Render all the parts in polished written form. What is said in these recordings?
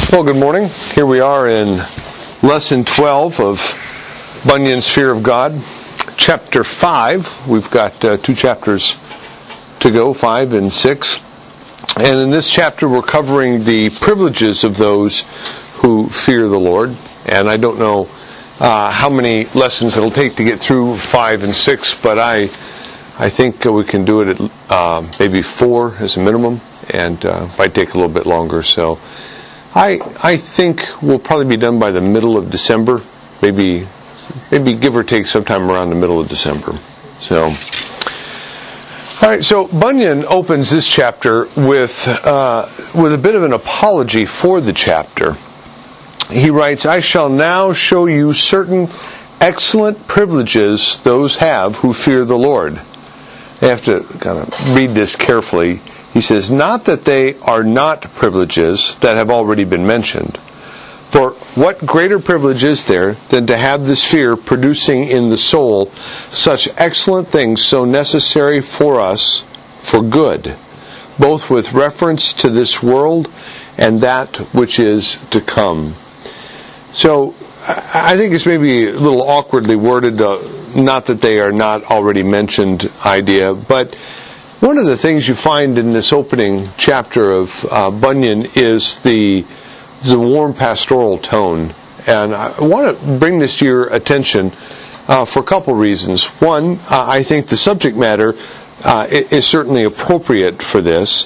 Well, good morning. Here we are in Lesson 12 of Bunyan's Fear of God, Chapter 5. We've got 2 chapters to go, 5 and 6. And in this chapter we're covering the privileges of those who fear the Lord. And I don't know how many lessons it'll take to get through 5 and 6, but I think we can do it at maybe 4 as a minimum, and might take a little bit longer. So I think we'll probably be done by the middle of December, maybe give or take sometime around the middle of December. So, all right. So Bunyan opens this chapter with a bit of an apology for the chapter. He writes, "I shall now show you certain excellent privileges those have who fear the Lord." I have to kind of read this carefully. He says, "Not that they are not privileges that have already been mentioned. For what greater privilege is there than to have this fear producing in the soul such excellent things so necessary for us for good, both with reference to this world and that which is to come." So I think it's maybe a little awkwardly worded, not that they are not already mentioned idea, but one of the things you find in this opening chapter of Bunyan is the warm pastoral tone. And I want to bring this to your attention for a couple reasons. One, I think the subject matter is certainly appropriate for this.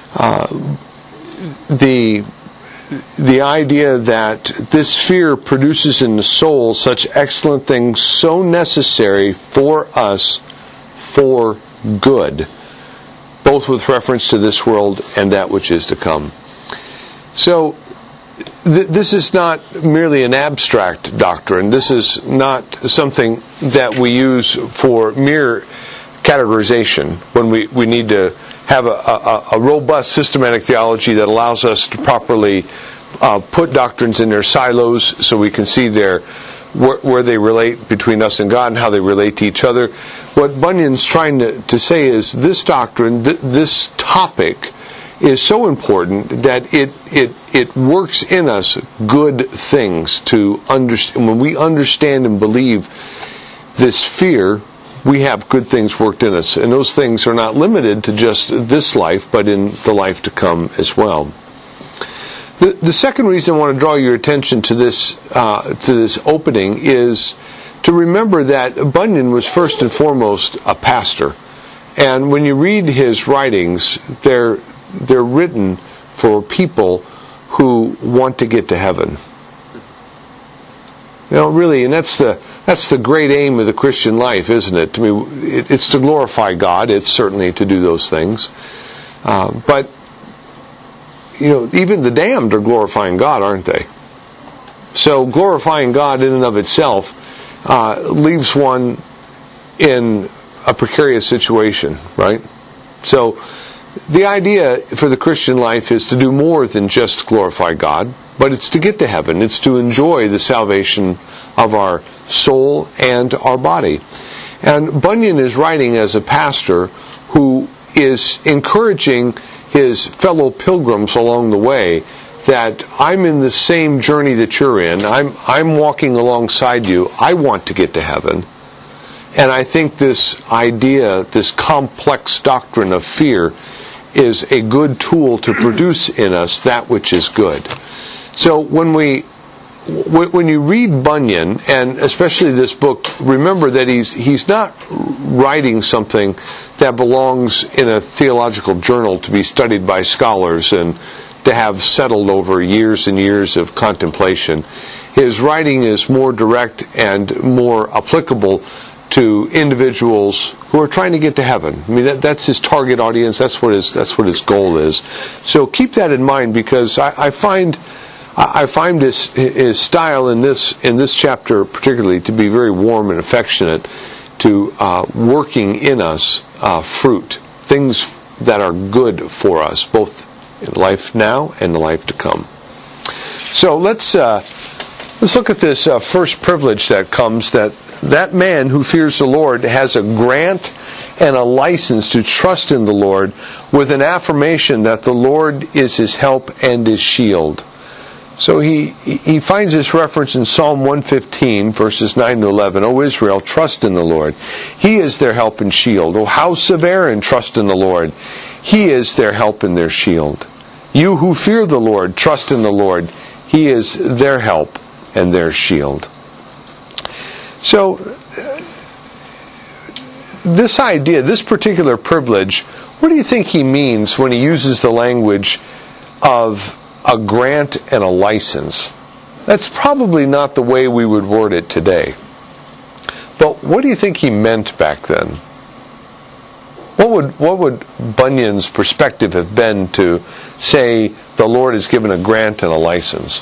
The idea that this fear produces in the soul such excellent things so necessary for us for good, both with reference to this world and that which is to come. So, this is not merely an abstract doctrine. This is not something that we use for mere categorization when we need to have a robust systematic theology that allows us to properly put doctrines in their silos so we can see where they relate between us and God and how they relate to each other. What Bunyan's trying to say is this doctrine, this topic, is so important that it works in us good things to understand. When we understand and believe this fear, we have good things worked in us. And those things are not limited to just this life, but in the life to come as well. The second reason I want to draw your attention to this opening is to remember that Bunyan was first and foremost a pastor. And when you read his writings, they're written for people who want to get to heaven. You know, really, and that's the great aim of the Christian life, isn't it? I mean, it's to glorify God. It's certainly to do those things. But, you know, even the damned are glorifying God, aren't they? So glorifying God in and of itself leaves one in a precarious situation, right? So the idea for the Christian life is to do more than just glorify God, but it's to get to heaven. It's to enjoy the salvation of our soul and our body. And Bunyan is writing as a pastor who is encouraging his fellow pilgrims along the way that I'm in the same journey that you're in. I'm walking alongside you. I want to get to heaven. And I think this idea, this complex doctrine of fear, is a good tool to produce in us that which is good. So when you read Bunyan, and especially this book, remember that he's not writing something that belongs in a theological journal to be studied by scholars and to have settled over years and years of contemplation. His writing is more direct and more applicable to individuals who are trying to get to heaven. I mean, that's his target audience. That's what his goal is. So keep that in mind, because I find his style in this chapter particularly to be very warm and affectionate, to working in us fruit, things that are good for us, both in life now and the life to come. So let's look at this first privilege that comes, that man who fears the Lord has a grant and a license to trust in the Lord with an affirmation that the Lord is his help and his shield. So he finds this reference in Psalm 115, verses 9 to 11. O Israel, trust in the Lord. He is their help and shield. O house of Aaron, trust in the Lord. He is their help and their shield. You who fear the Lord, trust in the Lord. He is their help and their shield. So, this idea, this particular privilege, what do you think he means when he uses the language of a grant and a license? That's probably not the way we would word it today. But what do you think he meant back then? What would Bunyan's perspective have been to say the Lord has given a grant and a license?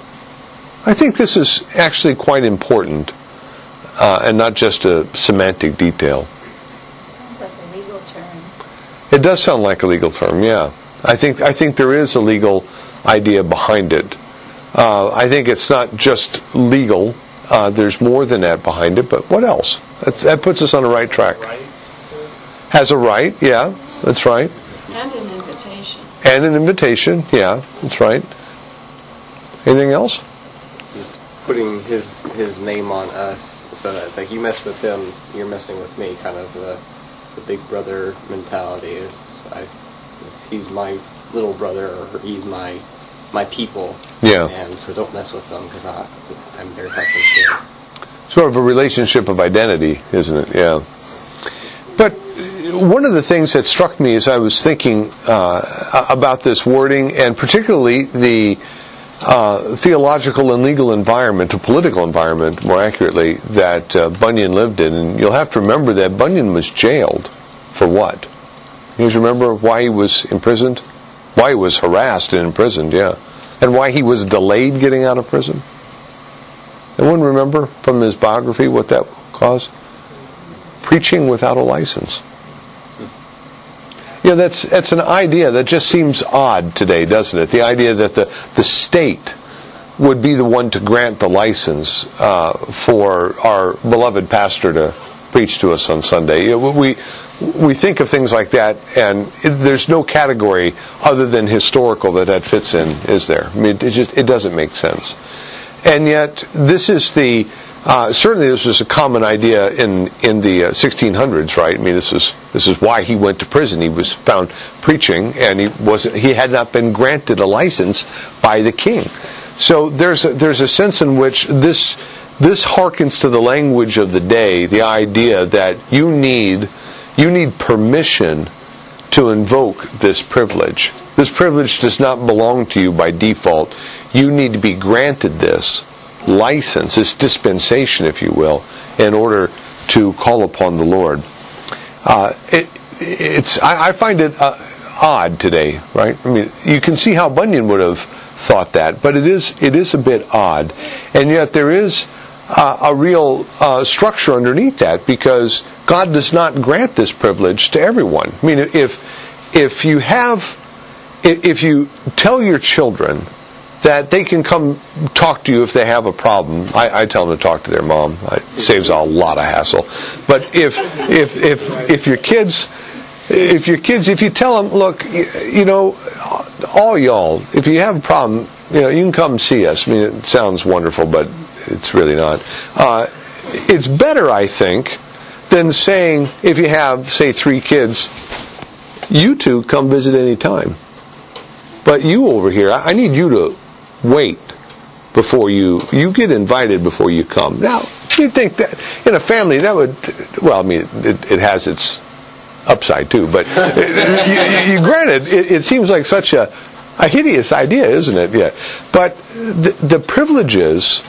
I think this is actually quite important, and not just a semantic detail. Sounds like a legal term. It does sound like a legal term, yeah. I think there is a legal idea behind it. I think it's not just legal. There's more than that behind it, but what else? That puts us on the right track. Right. Has a right, yeah, that's right. And an invitation. And an invitation, yeah, that's right. Anything else? He's putting his name on us, so that it's like you mess with him, you're messing with me, kind of the big brother mentality. He's my little brother, or he's my people. Yeah. And so don't mess with them, because I'm their help and shield. Sort of a relationship of identity, isn't it? Yeah. But one of the things that struck me as I was thinking about this wording, and particularly the theological and legal environment, or political environment, more accurately, that Bunyan lived in, and you'll have to remember that Bunyan was jailed for what? You guys remember why he was imprisoned? Why he was harassed and imprisoned, yeah. And why he was delayed getting out of prison? Anyone remember from his biography what that caused? Preaching without a license. Yeah, that's an idea that just seems odd today, doesn't it? The idea that the state would be the one to grant the license for our beloved pastor to preach to us on Sunday. We think of things like that, and there's no category other than historical that fits in, is there? I mean, it doesn't make sense. And yet, this is certainly this was a common idea in the 1600s, right? I mean, this is why he went to prison. He was found preaching, and he had not been granted a license by the king. So there's a sense in which this harkens to the language of the day, the idea that you need permission to invoke this privilege. This privilege does not belong to you by default. You need to be granted this license, this dispensation, if you will, in order to call upon the Lord. I find it odd today, right? I mean, you can see how Bunyan would have thought that, but it is a bit odd, and yet there is a real structure underneath that, because God does not grant this privilege to everyone. I mean, if you tell your children that they can come talk to you if they have a problem. I tell them to talk to their mom. It saves a lot of hassle. But if your kids, if you tell them, look, all y'all, if you have a problem, you can come see us. I mean, it sounds wonderful, but it's really not. It's better, I think, than saying, if you have, say, 3 kids, you two come visit any time. But you over here, I need you to wait before you get invited before you come. Now, you'd think that in a family that would, well, I mean, it has its upside too, but granted, it seems like such a hideous idea, isn't it? Yeah. But the privileges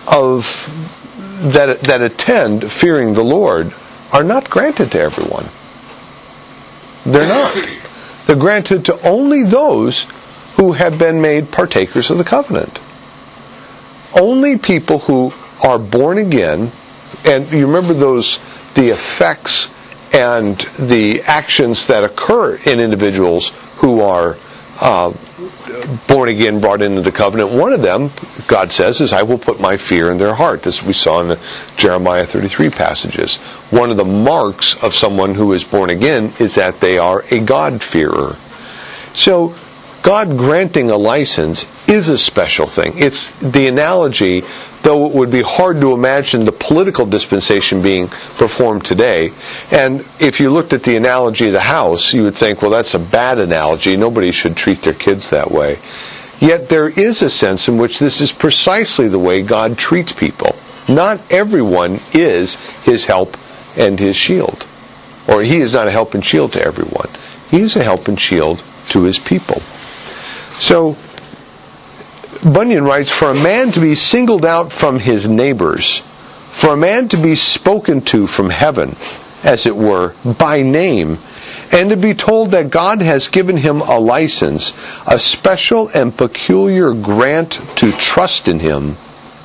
that attend fearing the Lord are not granted to everyone. They're not. They're granted to only those who have been made partakers of the covenant. Only people who are born again, and you remember the effects and the actions that occur in individuals who are born again, brought into the covenant. One of them, God says, is I will put my fear in their heart. As we saw in the Jeremiah 33 passages. One of the marks of someone who is born again is that they are a God-fearer. So, God granting a license is a special thing. It's the analogy, though it would be hard to imagine the political dispensation being performed today. And if you looked at the analogy of the house, you would think, well, that's a bad analogy. Nobody should treat their kids that way. Yet there is a sense in which this is precisely the way God treats people. Not everyone is his help and his shield. Or he is not a help and shield to everyone. He is a help and shield to his people. So, Bunyan writes, for a man to be singled out from his neighbors, for a man to be spoken to from heaven, as it were, by name, and to be told that God has given him a license, a special and peculiar grant to trust in him,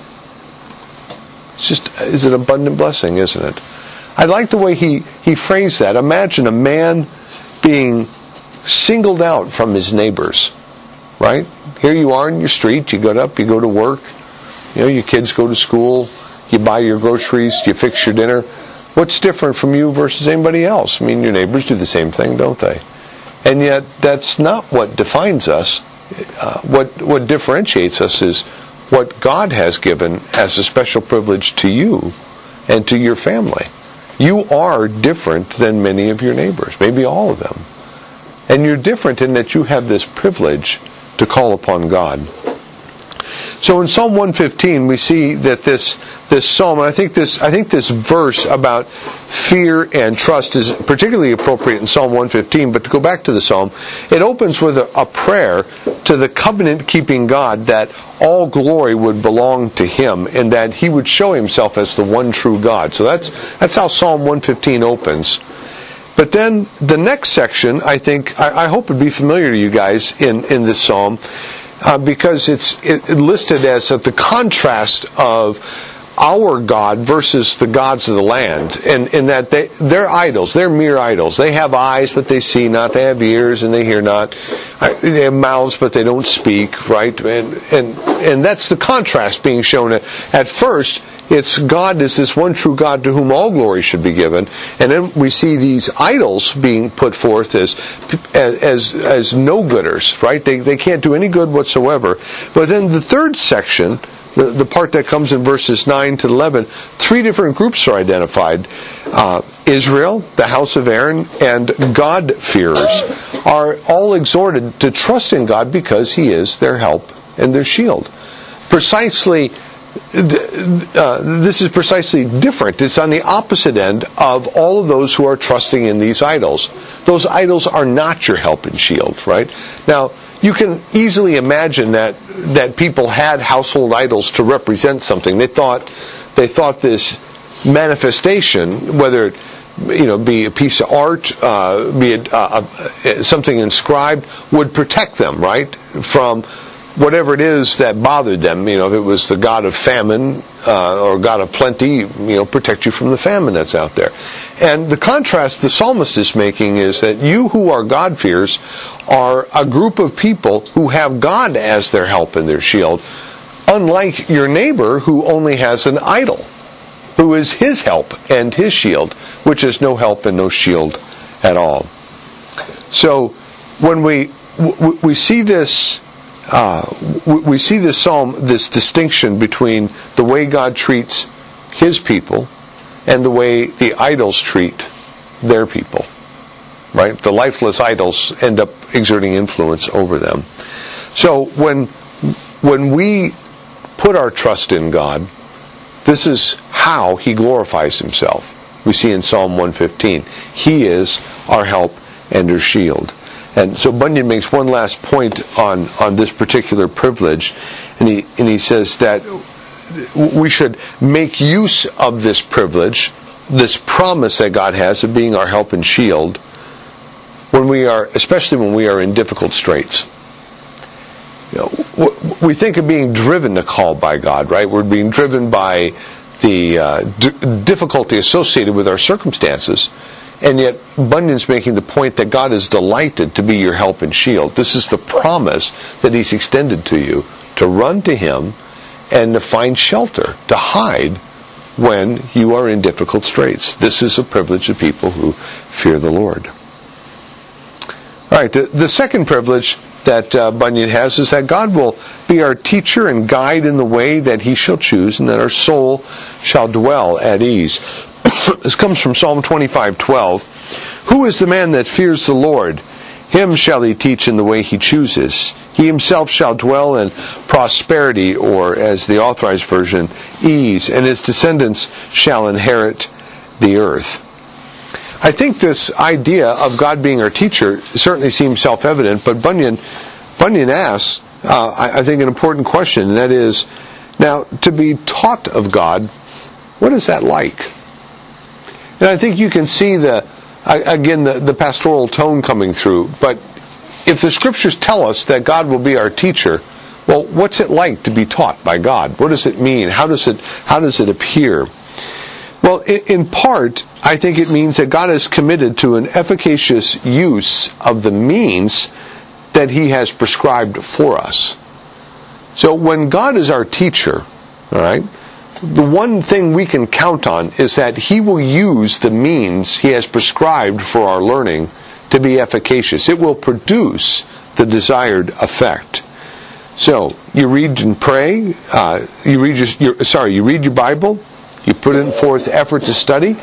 is an abundant blessing, isn't it? I like the way he phrased that. Imagine a man being singled out from his neighbors, right? Here you are in your street, you get up, you go to work, your kids go to school, you buy your groceries, you fix your dinner. What's different from you versus anybody else? I mean, your neighbors do the same thing, don't they? And yet, that's not what defines us. What differentiates us is what God has given as a special privilege to you and to your family. You are different than many of your neighbors, maybe all of them. And you're different in that you have this privilege to call upon God. So in Psalm 115 we see that this psalm, and I think this verse about fear and trust is particularly appropriate in Psalm 115, but to go back to the psalm, it opens with a prayer to the covenant-keeping God that all glory would belong to him and that he would show himself as the one true God. So that's how Psalm 115 opens. But then the next section, I hope would be familiar to you guys in this psalm, because it's listed as the contrast of our God versus the gods of the land, and in that they're idols, they're mere idols. They have eyes, but they see not. They have ears, and they hear not. They have mouths, but they don't speak. Right, and that's the contrast being shown. At first, it's God is this one true God to whom all glory should be given, and then we see these idols being put forth as no-gooders. Right, they can't do any good whatsoever. But then the third section, the part that comes in verses 9 to 11, three different groups are identified. Israel, the house of Aaron, and God-fearers are all exhorted to trust in God because he is their help and their shield. This is precisely different. It's on the opposite end of all of those who are trusting in these idols. Those idols are not your help and shield, right? Now, you can easily imagine that people had household idols to represent something. They thought this manifestation, whether it be a piece of art, be it something inscribed, would protect them, right, from whatever it is that bothered them. If it was the god of famine or god of plenty, protect you from the famine that's out there. And the contrast the psalmist is making is that you who are God-fearers are a group of people who have God as their help and their shield, unlike your neighbor who only has an idol, who is his help and his shield, which is no help and no shield at all. So when we see this, we see this psalm, this distinction between the way God treats his people and the way the idols treat their people. Right? The lifeless idols end up exerting influence over them. So when we put our trust in God, this is how he glorifies himself. We see in Psalm 115. He is our help and our shield. And so Bunyan makes one last point on this particular privilege, and he says that we should make use of this privilege, this promise that God has of being our help and shield, especially when we are in difficult straits. We think of being driven to call by God, right? We're being driven by the difficulty associated with our circumstances. And yet, Bunyan's making the point that God is delighted to be your help and shield. This is the promise that he's extended to you, to run to him and to find shelter, to hide when you are in difficult straits. This is a privilege of people who fear the Lord. All right, the second privilege that Bunyan has is that God will be our teacher and guide in the way that He shall choose, and that our soul shall dwell at ease. This comes from Psalm 25:12. Who is the man that fears the Lord? Him shall He teach in the way He chooses. He Himself shall dwell in prosperity, or as the Authorized Version, ease, and his descendants shall inherit the earth. I think this idea of God being our teacher certainly seems self-evident, but Bunyan asks, I think, an important question, and that is, now, to be taught of God, what is that like? And I think you can see the pastoral tone coming through, but if the Scriptures tell us that God will be our teacher, well, what's it like to be taught by God? What does it mean? How does it appear? Well, in part, I think it means that God is committed to an efficacious use of the means that He has prescribed for us. So when God is our teacher, all right, the one thing we can count on is that He will use the means He has prescribed for our learning to be efficacious. It will produce the desired effect. So, you read and pray, you read your Bible, you put in forth effort to study.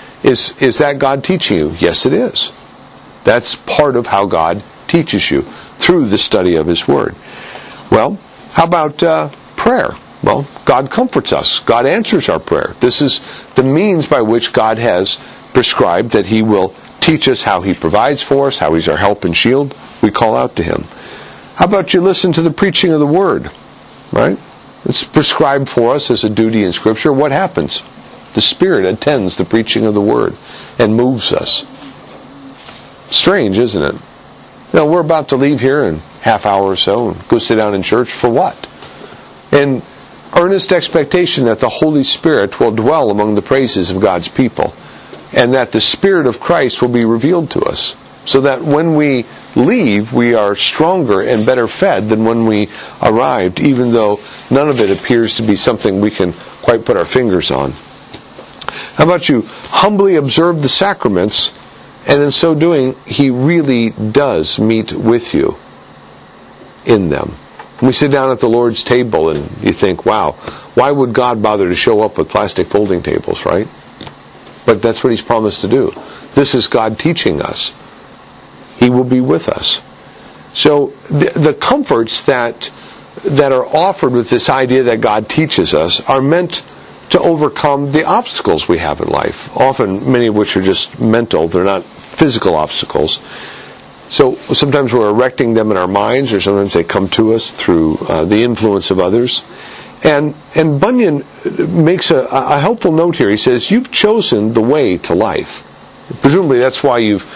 Is that God teaching you? Yes, it is. That's part of how God teaches you, through the study of His Word. Well, how about prayer? Well, God comforts us. God answers our prayer. This is the means by which God has prescribed that He will teach us how He provides for us, how He's our help and shield. We call out to Him. How about you listen to the preaching of the Word? Right? It's prescribed for us as a duty in Scripture. What happens? The Spirit attends the preaching of the Word and moves us. Strange, isn't it? Now, we're about to leave here in half hour or so and go sit down in church for what? And earnest expectation that the Holy Spirit will dwell among the praises of God's people, and that the Spirit of Christ will be revealed to us, so that when we leave, we are stronger and better fed than when we arrived, even though none of it appears to be something we can quite put our fingers on. How about you humbly observe the sacraments, and in so doing, He really does meet with you in them. We sit down at the Lord's table and you think, wow, why would God bother to show up with plastic folding tables, right? But that's what He's promised to do. This is God teaching us. He will be with us. So the comforts that are offered with this idea that God teaches us are meant to overcome the obstacles we have in life. Often, many of which are just mental. They're not physical obstacles. So sometimes we're erecting them in our minds, or sometimes they come to us through the influence of others. And Bunyan makes a helpful note here. He says, you've chosen the way to life. Presumably that's why you've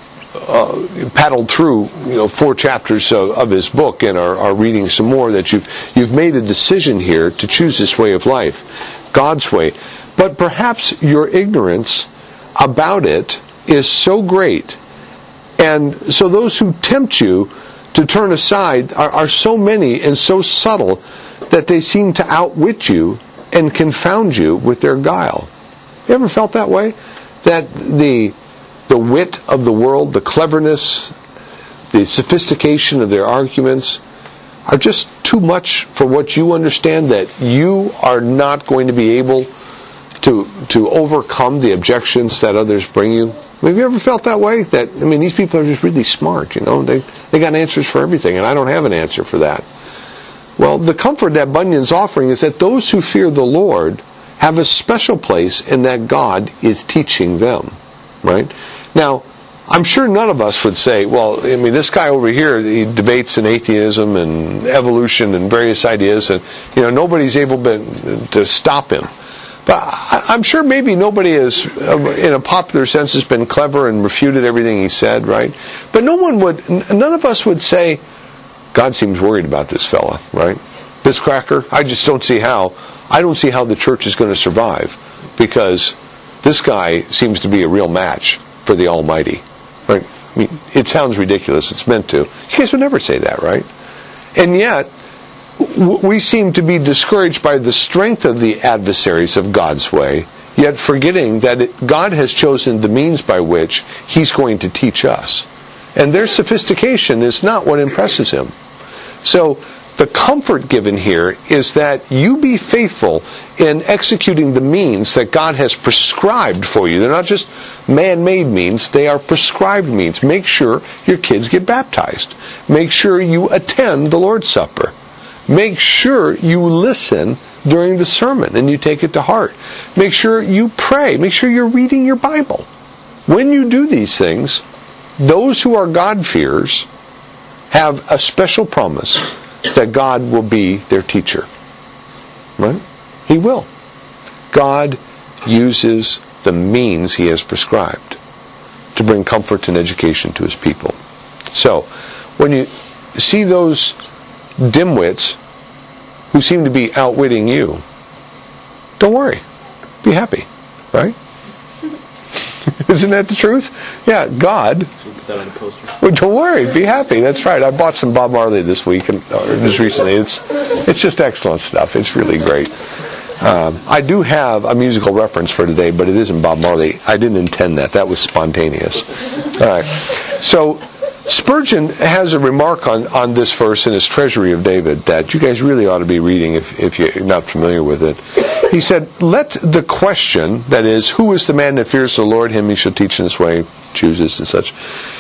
paddled through 4 chapters of his book and are reading some more, that you've made a decision here to choose this way of life, God's way. But perhaps your ignorance about it is so great, and so those who tempt you to turn aside are so many and so subtle that they seem to outwit you and confound you with their guile. You ever felt that way? That the wit of the world, the cleverness, the sophistication of their arguments are just too much for what you understand, that you are not going to be able to overcome the objections that others bring you? Have you ever felt that way? That, these people are just really smart, They got answers for everything, and I don't have an answer for that. Well, the comfort that Bunyan's offering is that those who fear the Lord have a special place in that God is teaching them, right? Now, I'm sure none of us would say, well, this guy over here, he debates in atheism and evolution and various ideas, and, nobody's able to stop him. But I'm sure maybe nobody has, in a popular sense, has been clever and refuted everything he said, right? But none of us would say, God seems worried about this fella, right? This cracker, I just don't see how. I don't see how the church is going to survive, because this guy seems to be a real match for the Almighty, right? It sounds ridiculous. It's meant to. You guys would never say that, right? And yet, we seem to be discouraged by the strength of the adversaries of God's way, yet forgetting that God has chosen the means by which He's going to teach us. And their sophistication is not what impresses him. So the comfort given here is that you be faithful in executing the means that God has prescribed for you. They're not just man-made means, they are prescribed means. Make sure your kids get baptized. Make sure you attend the Lord's Supper. Make sure you listen during the sermon and you take it to heart. Make sure you pray. Make sure you're reading your Bible. When you do these things, those who are God-fearers have a special promise that God will be their teacher. Right? He will. God uses the means He has prescribed to bring comfort and education to His people. So, when you see those dimwits who seem to be outwitting you, don't worry. Be happy. Right? Isn't that the truth? Yeah, God. So we put that on the poster. Well, don't worry, be happy. That's right. I bought some Bob Marley this week, or just recently. It's just excellent stuff. It's really great. I do have a musical reference for today, but it isn't Bob Marley. I didn't intend that. That was spontaneous. All right. So Spurgeon has a remark on this verse in his Treasury of David that you guys really ought to be reading if you're not familiar with it. He said, let the question, that is, who is the man that fears the Lord? Him he shall teach in this way, chooses and such.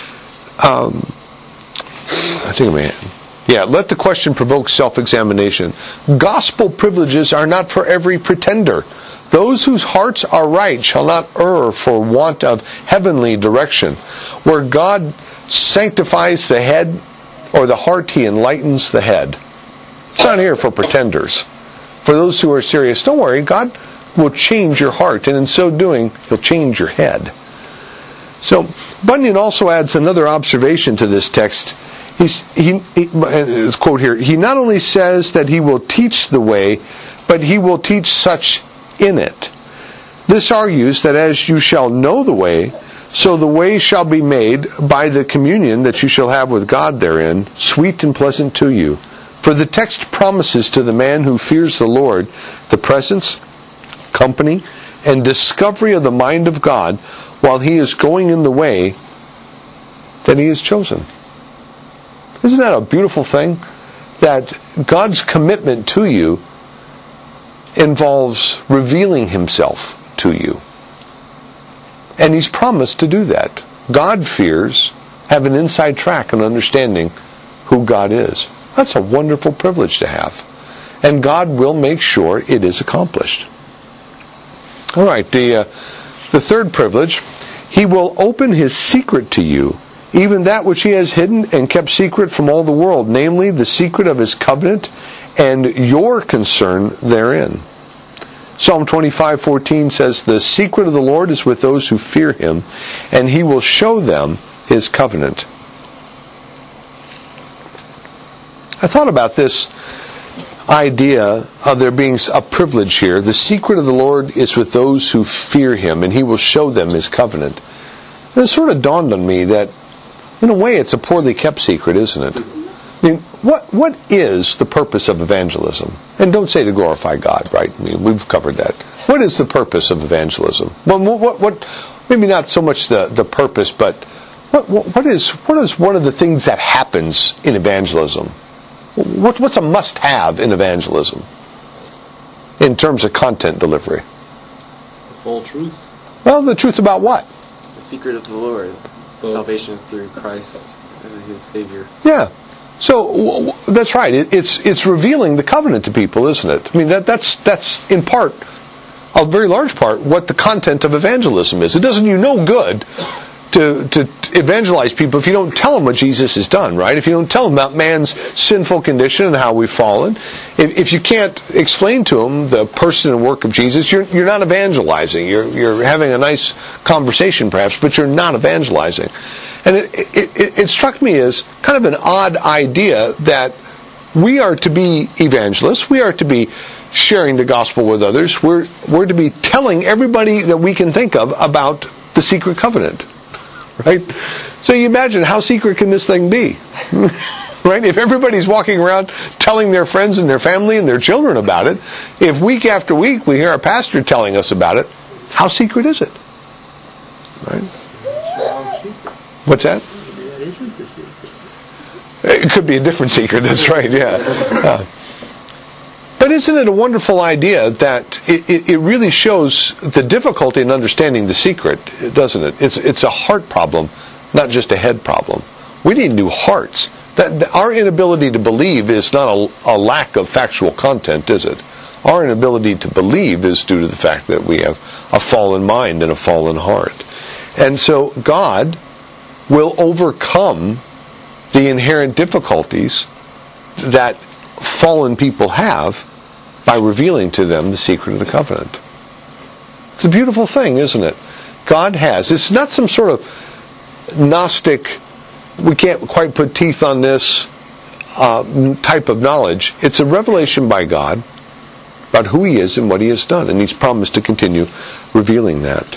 Let the question provoke self-examination. Gospel privileges are not for every pretender. Those whose hearts are right shall not err for want of heavenly direction. Where God sanctifies the head, or the heart, He enlightens the head. It's not here for pretenders. For those who are serious, don't worry, God will change your heart, and in so doing, He'll change your head. So, Bunyan also adds another observation to this text. His quote here, he not only says that He will teach the way, but He will teach such in it. This argues that as you shall know the way, so the way shall be made by the communion that you shall have with God therein, sweet and pleasant to you. For the text promises to the man who fears the Lord the presence, company, and discovery of the mind of God while he is going in the way that he has chosen. Isn't that a beautiful thing? That God's commitment to you involves revealing Himself to you. And He's promised to do that. God-fearers have an inside track in understanding who God is. That's a wonderful privilege to have. And God will make sure it is accomplished. All right, the third privilege, He will open His secret to you, even that which He has hidden and kept secret from all the world, namely the secret of His covenant and your concern therein. Psalm 25:14 says, the secret of the Lord is with those who fear Him, and He will show them His covenant. I thought about this idea of there being a privilege here. The secret of the Lord is with those who fear Him, and He will show them His covenant. And it sort of dawned on me that, in a way, it's a poorly kept secret, isn't it? I mean, what is the purpose of evangelism? And don't say to glorify God, right? I mean, we've covered that. What is the purpose of evangelism? Well, what maybe not so much the purpose, but what is one of the things that happens in evangelism? What's a must-have in evangelism in terms of content delivery? The full truth. Well, the truth about what? The secret of the Lord. Salvation is through Christ, His Savior. Yeah. So that's right. It's revealing the covenant to people, isn't it? I mean, that's in part, a very large part, what the content of evangelism is. It doesn't do no good to evangelize people if you don't tell them what Jesus has done, right? If you don't tell them about man's sinful condition and how we've fallen, if you can't explain to them the person and work of Jesus, you're not evangelizing. You're having a nice conversation perhaps, but you're not evangelizing. And it struck me as kind of an odd idea that we are to be evangelists. We are to be sharing the gospel with others. We're to be telling everybody that we can think of about the secret covenant. Right? So you imagine, how secret can this thing be? Right? If everybody's walking around telling their friends and their family and their children about it, if week after week we hear our pastor telling us about it, how secret is it? Right? What's that? isn't the secret. It could be a different secret, that's right, yeah. But isn't it a wonderful idea that it really shows the difficulty in understanding the secret, doesn't it? It's a heart problem, not just a head problem. We need new hearts. Our inability to believe is not a lack of factual content, is it? Our inability to believe is due to the fact that we have a fallen mind and a fallen heart. And so God will overcome the inherent difficulties that fallen people have by revealing to them the secret of the covenant. It's a beautiful thing, isn't it? God has. It's not some sort of Gnostic, we can't quite put teeth on this type of knowledge. It's a revelation by God about who He is and what He has done, and He's promised to continue revealing that.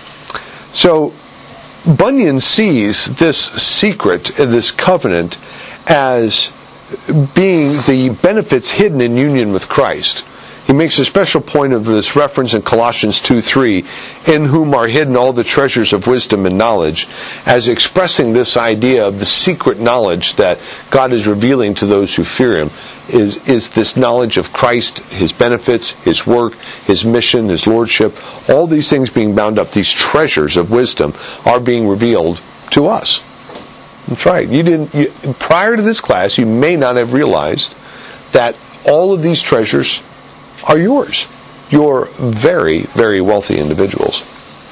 So, Bunyan sees this secret, this covenant, as being the benefits hidden in union with Christ. He makes a special point of this reference in Colossians 2:3, in whom are hidden all the treasures of wisdom and knowledge, as expressing this idea of the secret knowledge that God is revealing to those who fear Him, is this knowledge of Christ, His benefits, His work, His mission, His lordship, all these things being bound up, these treasures of wisdom are being revealed to us. That's right. Prior to this class, you may not have realized that all of these treasures are yours. You're very, very wealthy individuals.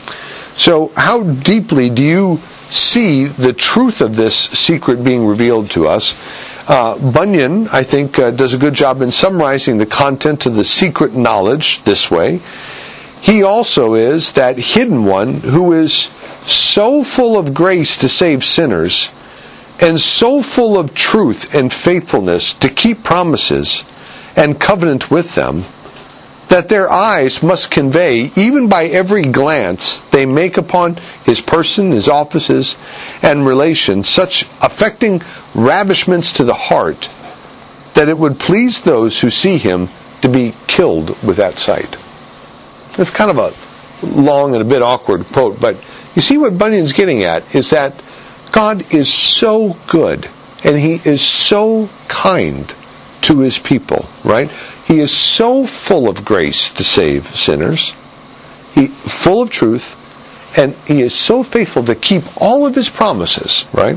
So how deeply do you see the truth of this secret being revealed to us? Bunyan, I think, does a good job in summarizing the content of the secret knowledge this way. He also is that hidden one who is so full of grace to save sinners, and so full of truth and faithfulness to keep promises and covenant with them, that their eyes must convey, even by every glance they make upon His person, His offices, and relations, such affecting ravishments to the heart, that it would please those who see Him to be killed with that sight. It's kind of a long and a bit awkward quote, but you see what Bunyan's getting at is that God is so good, and He is so kind to His people, right? He is so full of grace to save sinners. He full of truth, and He is so faithful to keep all of His promises, right?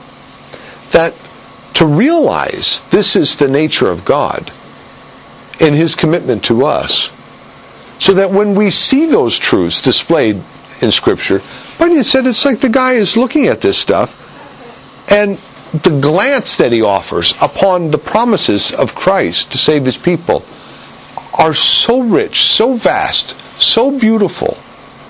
That to realize this is the nature of God and His commitment to us, so that when we see those truths displayed in Scripture, Bunyan said it's like the guy is looking at this stuff, and the glance that he offers upon the promises of Christ to save His people are so rich, so vast, so beautiful,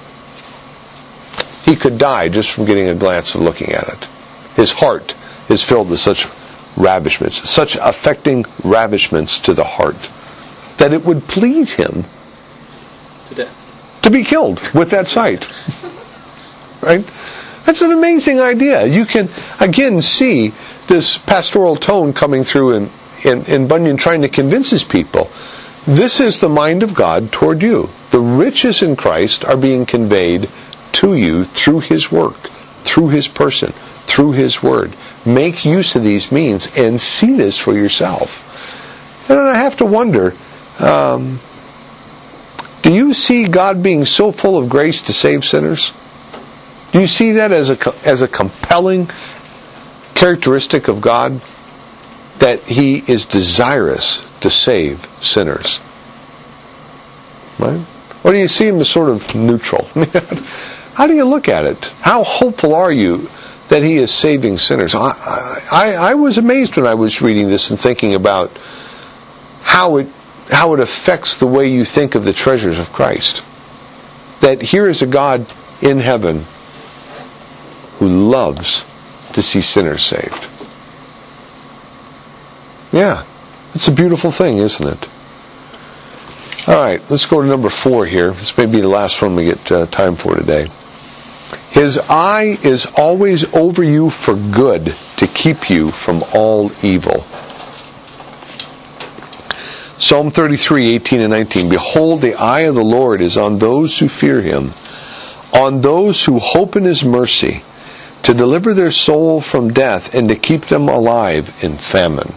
he could die just from getting a glance of looking at it. His heart is filled with such ravishments, such affecting ravishments to the heart, that it would please Him to be killed with that sight. Right? That's an amazing idea. You can, again, see this pastoral tone coming through in Bunyan trying to convince his people. This is the mind of God toward you. The riches in Christ are being conveyed to you through His work, through His person, through His word. Make use of these means and see this for yourself. And I have to wonder, do you see God being so full of grace to save sinners? Do you see that as a compelling characteristic of God, that He is desirous to save sinners? Right? Or do you see Him as sort of neutral? How do you look at it? How hopeful are you that He is saving sinners? I was amazed when I was reading this and thinking about how it affects the way you think of the treasures of Christ. That here is a God in heaven who loves to see sinners saved. Yeah, it's a beautiful thing, isn't it? All right, let's go to number 4 here. This may be the last one we get time for today. His eye is always over you for good, to keep you from all evil. Psalm 33:18 and 19. Behold, the eye of the Lord is on those who fear Him, on those who hope in His mercy, to deliver their soul from death and to keep them alive in famine.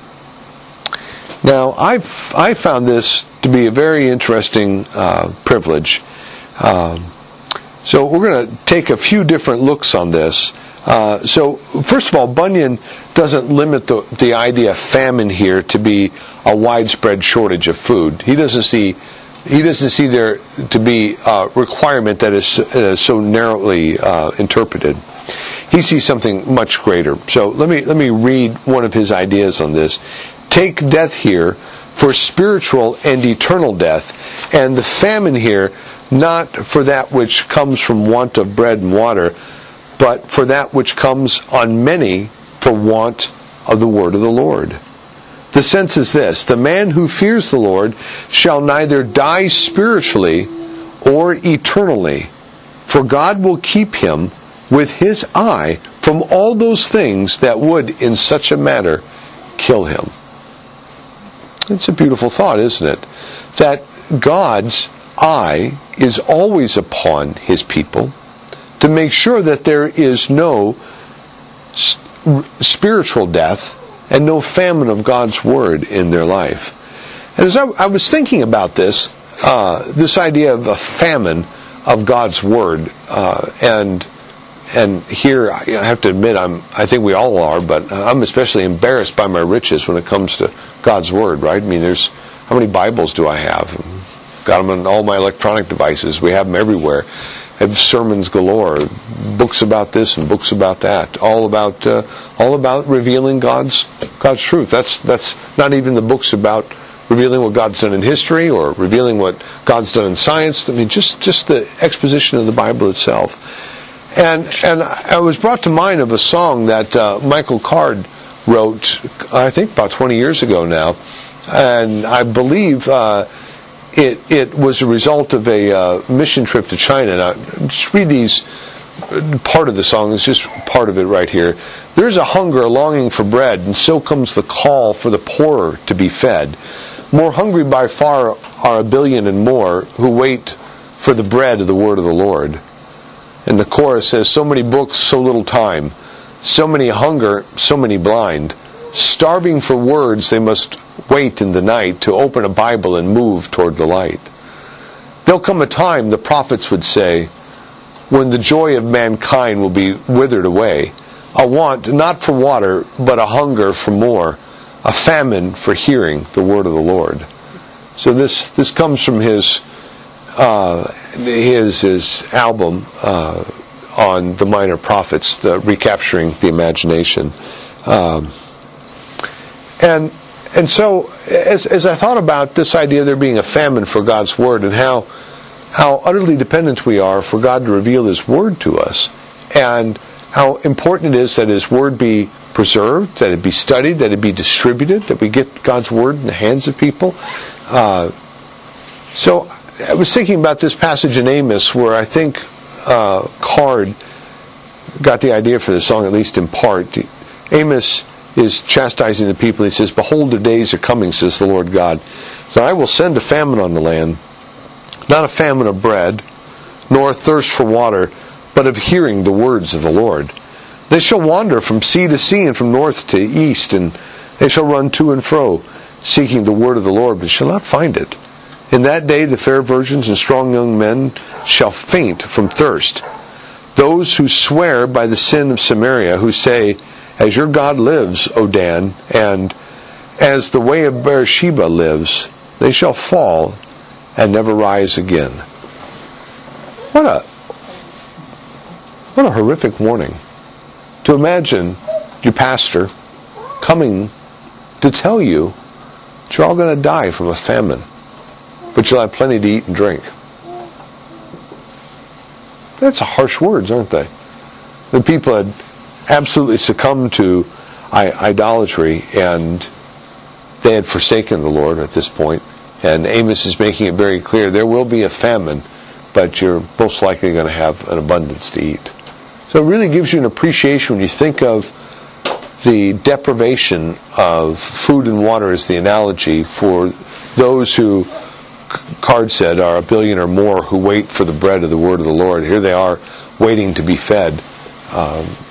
Now, I found this to be a very interesting privilege. So we're going to take a few different looks on this. So first of all, Bunyan doesn't limit the idea of famine here to be a widespread shortage of food. He doesn't see there to be a requirement that is so narrowly interpreted. He sees something much greater. So let me read one of his ideas on this. Take death here for spiritual and eternal death, and the famine here not for that which comes from want of bread and water, but for that which comes on many for want of the word of the Lord. The sense is this: the man who fears the Lord shall neither die spiritually or eternally, for God will keep him with his eye from all those things that would in such a manner kill him. It's a beautiful thought, isn't it? That God's eye is always upon his people to make sure that there is no spiritual death and no famine of God's word in their life. And as I was thinking about this idea of a famine of God's word, and here I have to admit I think we all are, but I'm especially embarrassed by my riches when it comes to God's word, right? I mean, how many Bibles do I have? Got them on all my electronic devices. We have them everywhere. I have sermons galore, books about this and books about that, all about revealing God's truth. That's not even the books about revealing what God's done in history or revealing what God's done in science. I mean, just the exposition of the Bible itself. And I was brought to mind of a song that Michael Card wrote, I think about 20 years ago now, and I believe it was a result of a mission trip to China. Now, just read these. Part of the song is just part of it right here. There's a hunger, a longing for bread, and so comes the call for the poor to be fed. More hungry by far are 1 billion and more who wait for the bread of the word of the Lord. And the chorus says, so many books, so little time. So many hunger, so many blind. Starving for words, they must wait in the night to open a Bible and move toward the light. There'll come a time, the prophets would say, when the joy of mankind will be withered away. A want, not for water, but a hunger for more. A famine for hearing the word of the Lord. So this comes from his album on the Minor Prophets, the Recapturing the Imagination. And so as I thought about this idea of there being a famine for God's word and how utterly dependent we are for God to reveal his word to us, and how important it is that his word be preserved, that it be studied, that it be distributed, that we get God's word in the hands of people. So I was thinking about this passage in Amos where I think Card got the idea for the song, at least in part. Amos is chastising the people. He says, behold, the days are coming, says the Lord God, that I will send a famine on the land, not a famine of bread, nor a thirst for water, but of hearing the words of the Lord. They shall wander from sea to sea and from north to east, and they shall run to and fro, seeking the word of the Lord, but shall not find it. In that day the fair virgins and strong young men shall faint from thirst. Those who swear by the sin of Samaria, who say, as your God lives, O Dan, and as the way of Beersheba lives, they shall fall and never rise again. What a horrific warning. To imagine your pastor coming to tell you that you're all going to die from a famine, but you'll have plenty to eat and drink. That's harsh words, aren't they? The people had absolutely succumbed to idolatry, and they had forsaken the Lord at this point. And Amos is making it very clear, there will be a famine, but you're most likely going to have an abundance to eat. So it really gives you an appreciation when you think of the deprivation of food and water as the analogy for those who, Card said, are 1 billion or more who wait for the bread of the word of the Lord. Here they are waiting to be fed.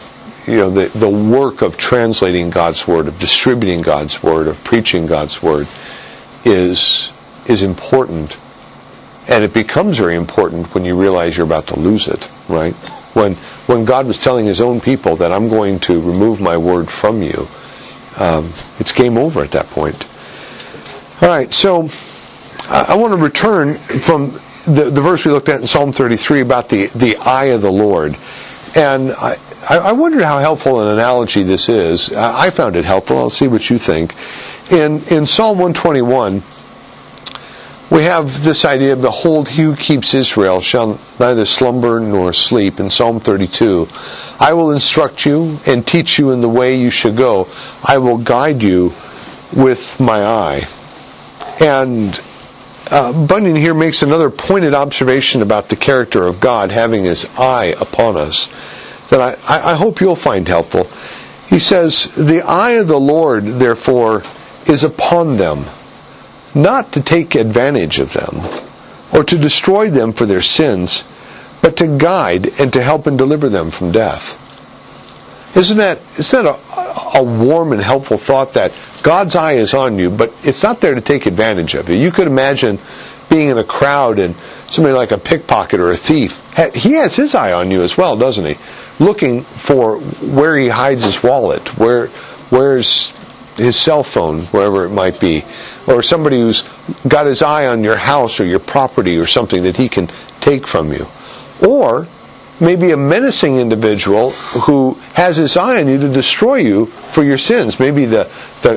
the work of translating God's Word, of distributing God's Word, of preaching God's Word is important. And it becomes very important when you realize you're about to lose it, right? When God was telling His own people that I'm going to remove my Word from you, it's game over at that point. All right, so I want to return from the verse we looked at in Psalm 33 about the eye of the Lord. And I wondered how helpful an analogy this is. I found it helpful. I'll see what you think. In Psalm 121, we have this idea of, behold, he who keeps Israel shall neither slumber nor sleep. In Psalm 32, I will instruct you and teach you in the way you should go. I will guide you with my eye. And Bunyan here makes another pointed observation about the character of God having His eye upon us that I hope you'll find helpful. He says, the eye of the Lord, therefore, is upon them, not to take advantage of them, or to destroy them for their sins, but to guide and to help and deliver them from death. Isn't that a warm and helpful thought, that God's eye is on you, but it's not there to take advantage of you? You could imagine being in a crowd and somebody like a pickpocket or a thief, he has his eye on you as well, doesn't he? Looking for where he hides his wallet, where's his cell phone, wherever it might be. Or somebody who's got his eye on your house or your property or something that he can take from you. Or maybe a menacing individual who has his eye on you to destroy you for your sins. Maybe the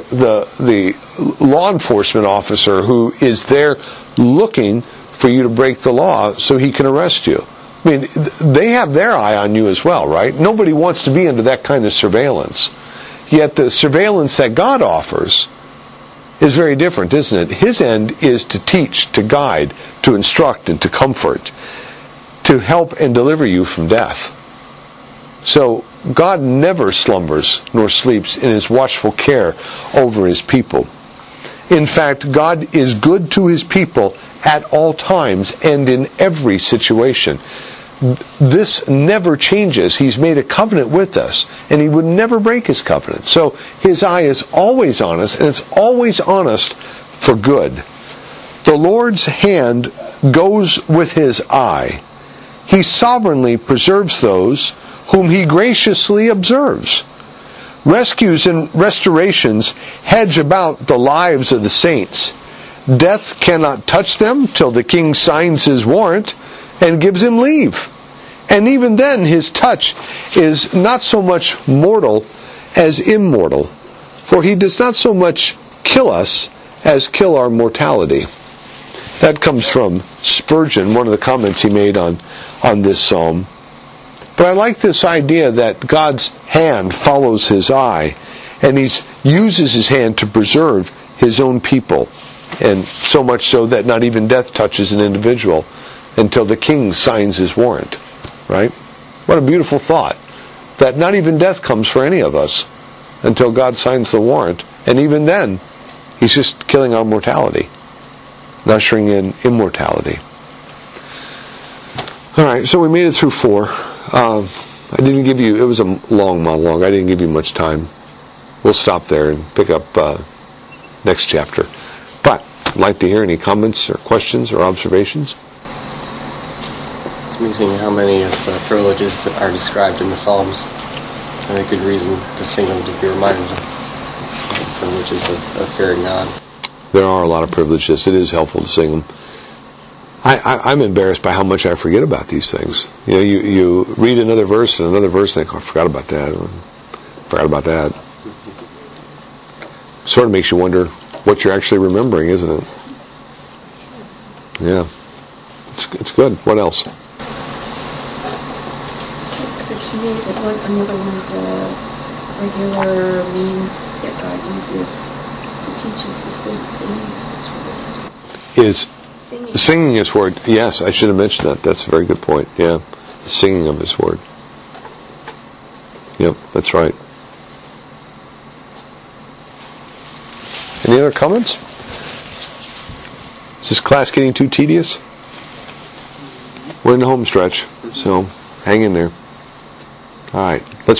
law enforcement officer who is there looking for you to break the law so he can arrest you. I mean, they have their eye on you as well, right? Nobody wants to be under that kind of surveillance. Yet the surveillance that God offers is very different, isn't it? His end is to teach, to guide, to instruct, and to comfort, to help and deliver you from death. So God never slumbers nor sleeps in His watchful care over His people. In fact, God is good to His people at all times and in every situation. This never changes. He's made a covenant with us, and He would never break His covenant. So His eye is always on us, and it's always on us for good. The Lord's hand goes with His eye. He sovereignly preserves those whom He graciously observes. Rescues and restorations hedge about the lives of the saints. Death cannot touch them till the king signs his warrant and gives him leave. And even then His touch is not so much mortal as immortal, for He does not so much kill us as kill our mortality. That comes from Spurgeon, one of the comments he made on this psalm. But I like this idea that God's hand follows His eye, and He uses His hand to preserve His own people, and so much so that not even death touches an individual until the king signs his warrant. Right? What a beautiful thought. That not even death comes for any of us until God signs the warrant, and even then, He's just killing our mortality, and ushering in immortality. Alright, so we made it through 4. I didn't give you, it was a long monologue, I didn't give you much time. We'll stop there and pick up next chapter. But, I'd like to hear any comments or questions or observations. It's amazing how many of the privileges are described in the Psalms, and a good reason to sing them, to be reminded of the privileges of fearing God. There are a lot of privileges. It is helpful to sing them. I'm embarrassed by how much I forget about these things. You read another verse and think, oh, I forgot about that. Sort of makes you wonder what you're actually remembering, isn't it? Yeah. It's good. What else? It occurred to me that another one of the regular means that God uses to teach us is the singing. Singing His Word. Yes, I should have mentioned that. That's a very good point. Yeah. The singing of His Word. Yep, that's right. Any other comments? Is this class getting too tedious? We're in the home stretch, so hang in there. All right, let's